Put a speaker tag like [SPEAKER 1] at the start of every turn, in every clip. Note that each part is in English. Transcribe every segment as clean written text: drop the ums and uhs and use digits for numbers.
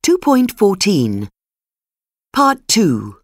[SPEAKER 1] 2.14 Part 2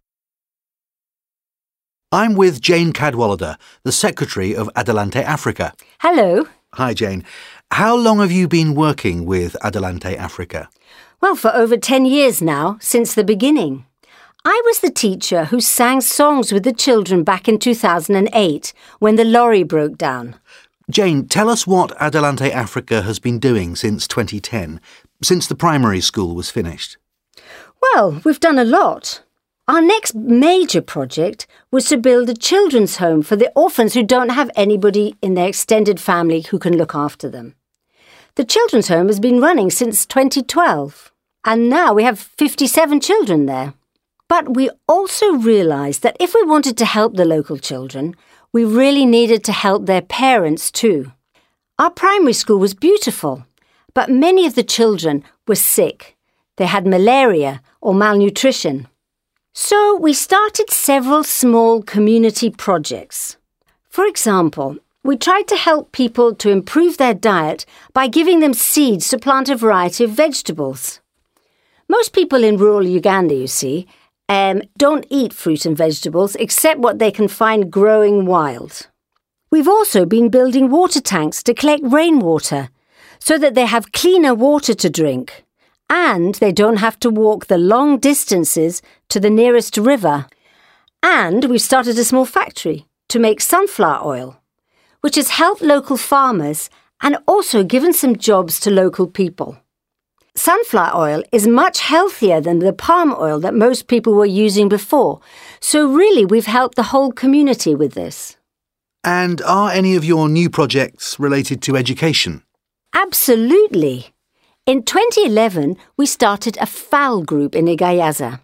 [SPEAKER 2] I'm with Jane Cadwallader, the Secretary of Adelante Africa.
[SPEAKER 3] Hello.
[SPEAKER 2] Hi, Jane. How long have you been working with Adelante Africa?
[SPEAKER 3] Well, for over 10 years now, since the beginning. I was the teacher who sang songs with the children back in 2008 when the lorry broke down.
[SPEAKER 2] Jane, tell us what Adelante Africa has been doing since 2010, since the primary school was finished.
[SPEAKER 3] Well, we've done a lot. Our next major project was to build a children's home for the orphans who don't have anybody in their extended family who can look after them. The children's home has been running since 2012, and now we have 57 children there. But we also realised that if we wanted to help the local children, we really needed to help their parents too. Our primary school was beautiful, but many of the children were sick. They had malaria or malnutrition. So we started several small community projects. For example, we tried to help people to improve their diet by giving them seeds to plant a variety of vegetables. Most people in rural Uganda, you see, don't eat fruit and vegetables except what they can find growing wild. We've also been building water tanks to collect rainwater so that they have cleaner water to drink. And they don't have to walk the long distances to the nearest river. And we've started a small factory to make sunflower oil, which has helped local farmers and also given some jobs to local people. Sunflower oil is much healthier than the palm oil that most people were using before, so really we've helped the whole community with this.
[SPEAKER 2] And are any of your new projects related to education?
[SPEAKER 3] Absolutely. In 2011, we started a FAL group in Igayaza.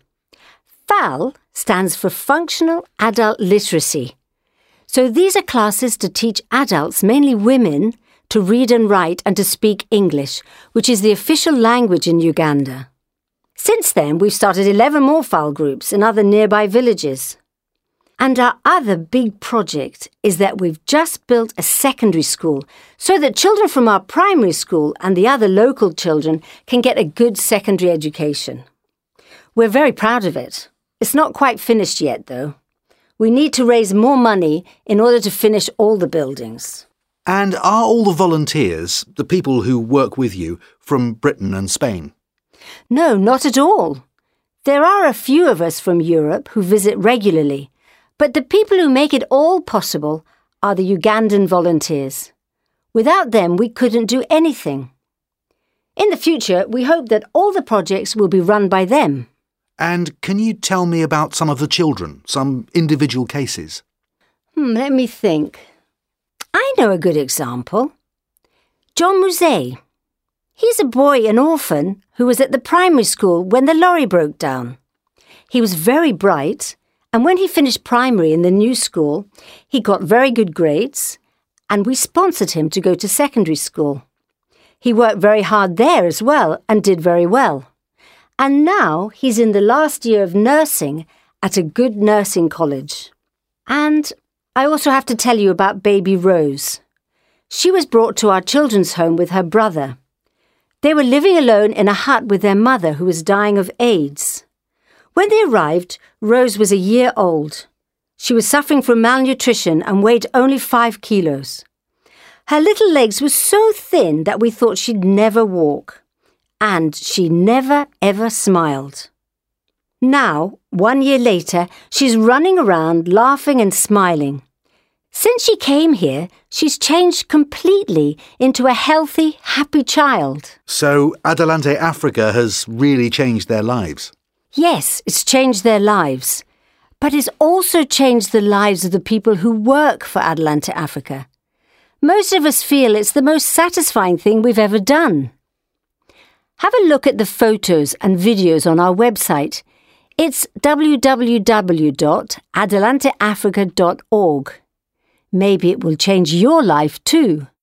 [SPEAKER 3] FAL stands for Functional Adult Literacy. So these are classes to teach adults, mainly women, to read and write and to speak English, which is the official language in Uganda. Since then, we've started 11 more FAL groups in other nearby villages. And our other big project is that we've just built a secondary school so that children from our primary school and the other local children can get a good secondary education. We're very proud of it. It's not quite finished yet, though. We need to raise more money in order to finish all the buildings.
[SPEAKER 2] And are all the volunteers, the people who work with you, from Britain and Spain?
[SPEAKER 3] No, not at all. There are a few of us from Europe who visit regularly. But the people who make it all possible are the Ugandan volunteers. Without them, we couldn't do anything. In the future, we hope that all the projects will be run by them.
[SPEAKER 2] And can you tell me about some of the children, some individual cases?
[SPEAKER 3] Let me think. I know a good example. John Musée. He's a boy, an orphan, who was at the primary school when the lorry broke down. He was very bright. And when he finished primary in the new school, he got very good grades, and we sponsored him to go to secondary school. He worked very hard there as well and did very well. And now he's in the last year of nursing at a good nursing college. And I also have to tell you about baby Rose. She was brought to our children's home with her brother. They were living alone in a hut with their mother who was dying of AIDS. When they arrived, Rose was a year old. She was suffering from malnutrition and weighed only 5 kilos. Her little legs were so thin that we thought she'd never walk. And she never, ever smiled. Now, 1 year later, she's running around laughing and smiling. Since she came here, she's changed completely into a healthy, happy child.
[SPEAKER 2] So Adelante Africa has really changed their lives?
[SPEAKER 3] Yes, it's changed their lives, but it's also changed the lives of the people who work for Adelante Africa. Most of us feel it's the most satisfying thing we've ever done. Have a look at the photos and videos on our website. It's www.adelanteafrica.org. Maybe it will change your life too.